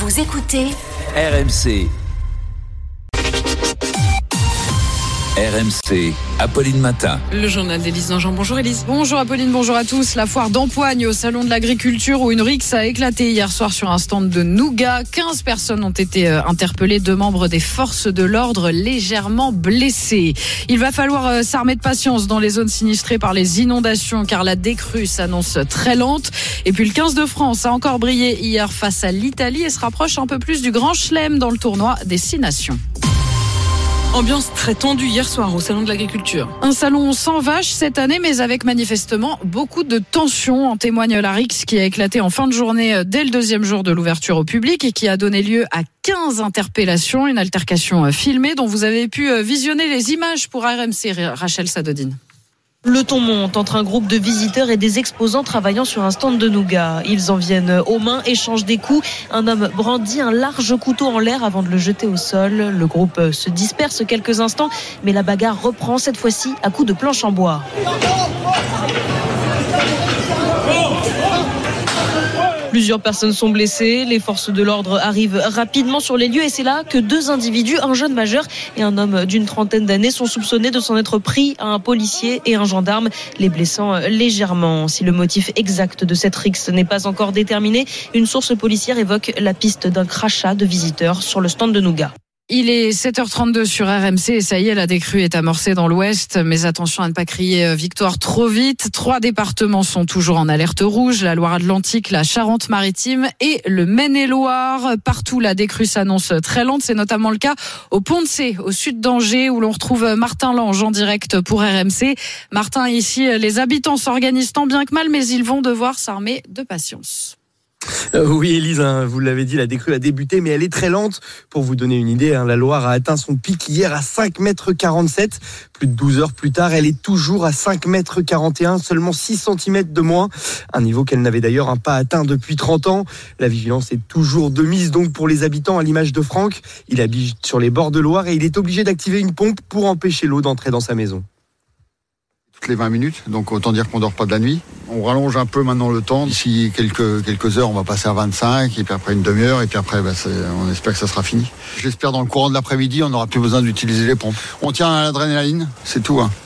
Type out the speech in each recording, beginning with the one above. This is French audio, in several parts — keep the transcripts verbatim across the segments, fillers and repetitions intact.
Vous écoutez R M C. R M C, Apolline Matin. Le journal d'Élise Nangin. Bonjour Élise. Bonjour Apolline, bonjour à tous. La foire d'Empoigne au salon de l'agriculture où une rixe a éclaté hier soir sur un stand de nougat. quinze personnes ont été interpellées, deux membres des forces de l'ordre légèrement blessés. Il va falloir s'armer de patience dans les zones sinistrées par les inondations car la décrue s'annonce très lente. Et puis le quinze de France a encore brillé hier face à l'Italie et se rapproche un peu plus du Grand Chelem dans le tournoi des Six Nations. Ambiance très tendue hier soir au salon de l'agriculture. Un salon sans vaches cette année, mais avec manifestement beaucoup de tensions. En témoigne la rixe qui a éclaté en fin de journée dès le deuxième jour de l'ouverture au public et qui a donné lieu à quinze interpellations. Une altercation filmée dont vous avez pu visionner les images pour R M C, Rachel Sadodine. Le ton monte entre un groupe de visiteurs et des exposants travaillant sur un stand de nougat. Ils en viennent aux mains, échangent des coups. Un homme brandit un large couteau en l'air avant de le jeter au sol. Le groupe se disperse quelques instants, mais la bagarre reprend cette fois-ci à coups de planche en bois. Plusieurs personnes sont blessées, les forces de l'ordre arrivent rapidement sur les lieux et c'est là que deux individus, un jeune majeur et un homme d'une trentaine d'années, sont soupçonnés de s'en être pris à un policier et un gendarme, les blessant légèrement. Si le motif exact de cette rixe n'est pas encore déterminé, une source policière évoque la piste d'un crachat de visiteurs sur le stand de nougat. Il est sept heures trente-deux sur R M C et ça y est, la décrue est amorcée dans l'Ouest. Mais attention à ne pas crier victoire trop vite. Trois départements sont toujours en alerte rouge. La Loire-Atlantique, la Charente-Maritime et le Maine-et-Loire. Partout, la décrue s'annonce très lente. C'est notamment le cas au Pont-de-Cé, au sud d'Angers, où l'on retrouve Martin Lange en direct pour R M C. Martin, ici, les habitants s'organisent tant bien que mal, mais ils vont devoir s'armer de patience. Euh, oui, Élise, hein, vous l'avez dit, la décrue a débuté, mais elle est très lente. Pour vous donner une idée, hein, la Loire a atteint son pic hier à cinq mètres quarante-sept. Plus de douze heures plus tard, elle est toujours à cinq mètres quarante et un, seulement six centimètres de moins. Un niveau qu'elle n'avait d'ailleurs hein, pas atteint depuis trente ans. La vigilance est toujours de mise donc pour les habitants, à l'image de Franck. Il habite sur les bords de Loire et il est obligé d'activer une pompe pour empêcher l'eau d'entrer dans sa maison. Toutes les vingt minutes, donc autant dire qu'on dort pas de la nuit. On rallonge un peu maintenant le temps. D'ici quelques, quelques heures, on va passer à vingt-cinq, et puis après une demi-heure, et puis après, bah, c'est, on espère que ça sera fini. J'espère dans le courant de l'après-midi, on n'aura plus besoin d'utiliser les pompes. On tient à l'adrénaline, c'est tout. Hein.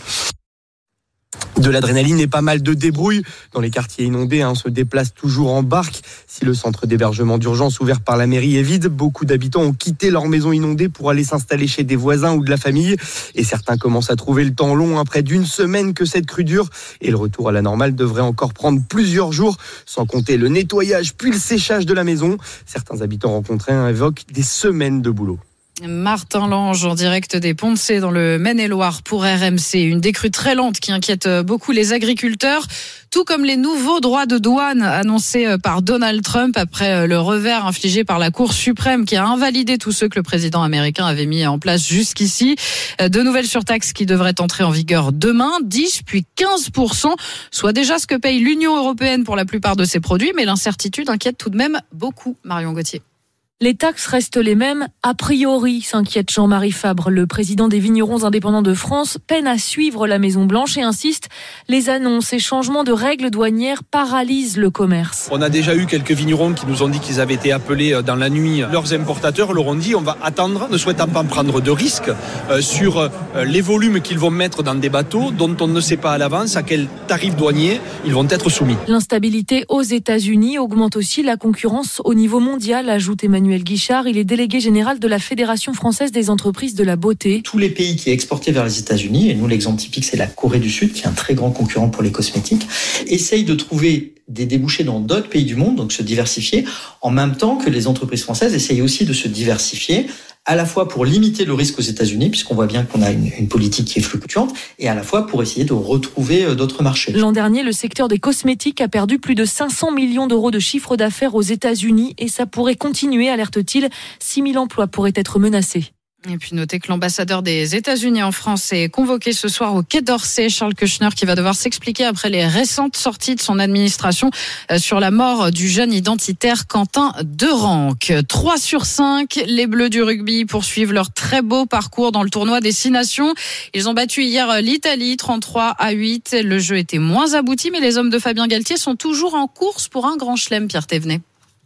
De l'adrénaline et pas mal de débrouille. Dans les quartiers inondés, hein, on se déplace toujours en barque. Si le centre d'hébergement d'urgence ouvert par la mairie est vide, beaucoup d'habitants ont quitté leur maison inondée pour aller s'installer chez des voisins ou de la famille. Et certains commencent à trouver le temps long, hein, près d'une semaine que cette crue dure. Et le retour à la normale devrait encore prendre plusieurs jours, sans compter le nettoyage puis le séchage de la maison. Certains habitants rencontrés hein, évoquent des semaines de boulot. Martin Lange en direct des Pont-de-Cé dans le Maine-et-Loire pour R M C. Une décrue très lente qui inquiète beaucoup les agriculteurs, tout comme les nouveaux droits de douane annoncés par Donald Trump après le revers infligé par la Cour suprême qui a invalidé tous ceux que le président américain avait mis en place jusqu'ici. De nouvelles surtaxes qui devraient entrer en vigueur demain, dix puis quinze pour cent, soit déjà ce que paye l'Union européenne pour la plupart de ses produits, mais l'incertitude inquiète tout de même beaucoup. Marion Gauthier. Les taxes restent les mêmes, a priori, s'inquiète Jean-Marie Fabre. Le président des vignerons indépendants de France peine à suivre la Maison-Blanche et insiste, les annonces et changements de règles douanières paralysent le commerce. On a déjà eu quelques vignerons qui nous ont dit qu'ils avaient été appelés dans la nuit. Leurs importateurs leur ont dit on va attendre, ne souhaitant pas prendre de risques sur les volumes qu'ils vont mettre dans des bateaux dont on ne sait pas à l'avance à quel tarif douanier ils vont être soumis. L'instabilité aux États-Unis augmente aussi la concurrence au niveau mondial, ajoute Emmanuel Guichard, il est délégué général de la Fédération française des entreprises de la beauté. Tous les pays qui exportaient vers les États-Unis, et nous l'exemple typique c'est la Corée du Sud, qui est un très grand concurrent pour les cosmétiques, essayent de trouver des débouchés dans d'autres pays du monde, donc se diversifier, en même temps que les entreprises françaises essayent aussi de se diversifier, à la fois pour limiter le risque aux États-Unis, puisqu'on voit bien qu'on a une, une politique qui est fluctuante, et à la fois pour essayer de retrouver d'autres marchés. L'an dernier, le secteur des cosmétiques a perdu plus de cinq cents millions d'euros de chiffre d'affaires aux États-Unis, et ça pourrait continuer, alerte-t-il. six mille emplois pourraient être menacés. Et puis notez que l'ambassadeur des États-Unis en France est convoqué ce soir au Quai d'Orsay, Charles Kushner, qui va devoir s'expliquer après les récentes sorties de son administration sur la mort du jeune identitaire Quentin Derenque. trois sur cinq, les Bleus du rugby poursuivent leur très beau parcours dans le tournoi des Six Nations. Ils ont battu hier l'Italie trente-trois à huit. Le jeu était moins abouti, mais les hommes de Fabien Galtier sont toujours en course pour un grand chelem, Pierre Thévenet.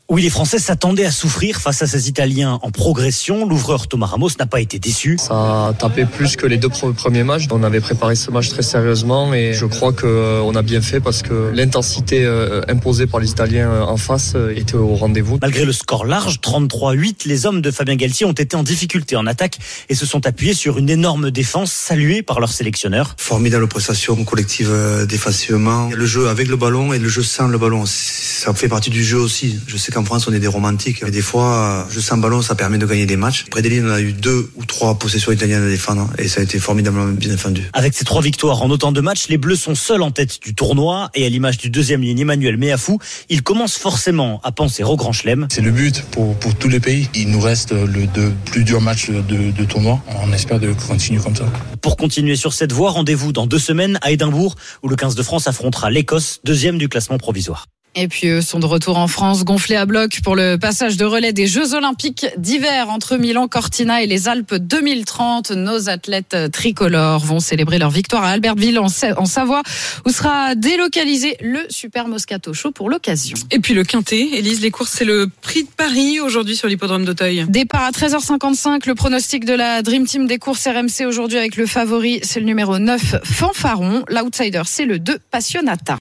Oui, les Français s'attendaient à souffrir face à ces Italiens en progression. L'ouvreur Thomas Ramos n'a pas été déçu. Ça a tapé plus que les deux premiers matchs. On avait préparé ce match très sérieusement et je crois qu'on a bien fait parce que l'intensité imposée par les Italiens en face était au rendez-vous. Malgré le score large, trente-trois à huit, les hommes de Fabien Galtier ont été en difficulté en attaque et se sont appuyés sur une énorme défense saluée par leur sélectionneur. Formidable prestation collective défensivement. Le jeu avec le ballon et le jeu sans le ballon, ça fait partie du jeu aussi. Je sais qu'en France, on est des romantiques. Et des fois, jeu sans ballon, ça permet de gagner des matchs. Près des lignes, on a eu deux ou trois possessions italiennes à défendre. Et ça a été formidablement bien défendu. Avec ces trois victoires en autant de matchs, les Bleus sont seuls en tête du tournoi. Et à l'image du deuxième ligne, Emmanuel Meafou, ils commencent forcément à penser au Grand Chelem. C'est le but pour, pour tous les pays. Il nous reste le deux plus dur match de, de tournoi. On espère de continuer comme ça. Pour continuer sur cette voie, rendez-vous dans deux semaines à Édimbourg, où le quinze de France affrontera l'Écosse, deuxième du classement provisoire. Et puis eux sont de retour en France, gonflés à bloc pour le passage de relais des Jeux Olympiques d'hiver entre Milan Cortina et les Alpes deux mille trente. Nos athlètes tricolores vont célébrer leur victoire à Albertville en Savoie, où sera délocalisé le Super Moscato Show pour l'occasion. Et puis le Quintet, Élise, les courses, c'est le Prix de Paris aujourd'hui sur l'hippodrome d'Auteuil. Départ à treize heures cinquante-cinq, le pronostic de la Dream Team des courses R M C aujourd'hui avec le favori, c'est le numéro neuf, Fanfaron. L'outsider, c'est le deux, Passionata.